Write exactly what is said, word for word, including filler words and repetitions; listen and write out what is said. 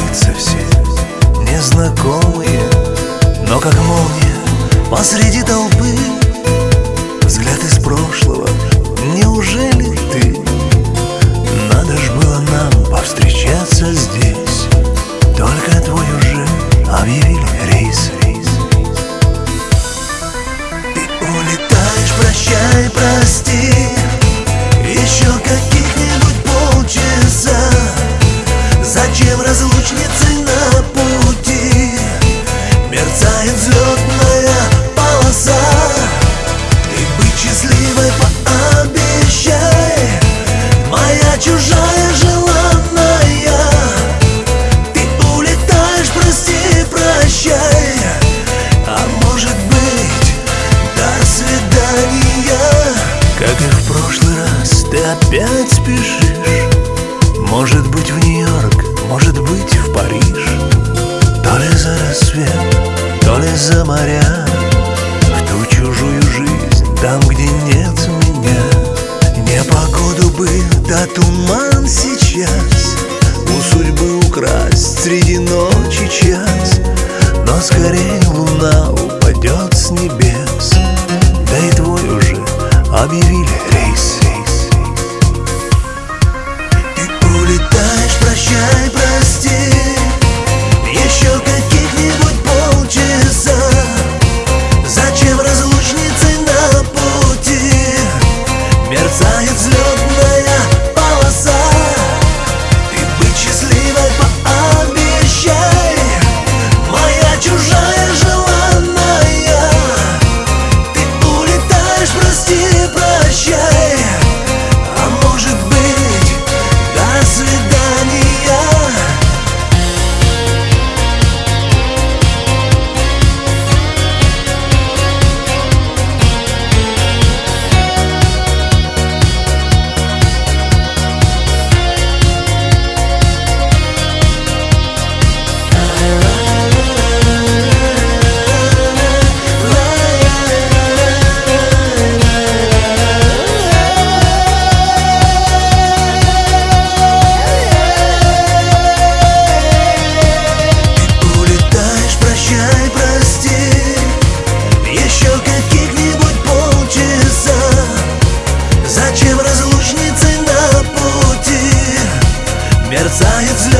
лица все незнакомые, но как молния посреди толпы. Взгляд из прошлого, неужели ты? Надо ж было нам повстречаться здесь, только твой уже объявили рейс. Ты улетаешь, прощай, прости, еще каких-нибудь полчаса. Зачем разлучницы на пути? Мерцает взлетная полоса. И быть счастливой пообещай, моя чужая желанная. Ты улетаешь, прости, прощай, а может быть, до свидания. Как и в прошлый раз, ты опять спешишь. Может быть, в Нью-Йорк, может быть, в Париж. То ли за рассвет, то ли за моря, в ту чужую жизнь, там, где нет меня. Непогоду бы, да туман сейчас, у судьбы украсть среди ночи час. Но скорее луна упадет с небес, да и твой уже объявили рейс. Улетаешь, прощай, прости, еще каких-нибудь полчаса. Зачем разлучницы на пути? Мерцает взлетная полоса. Ты быть счастливой пообещай, моя чужая желанная. Ты улетаешь, прости, прощай, а может быть, до свидания. Зачем разлучницы на пути? Мерцает взлет.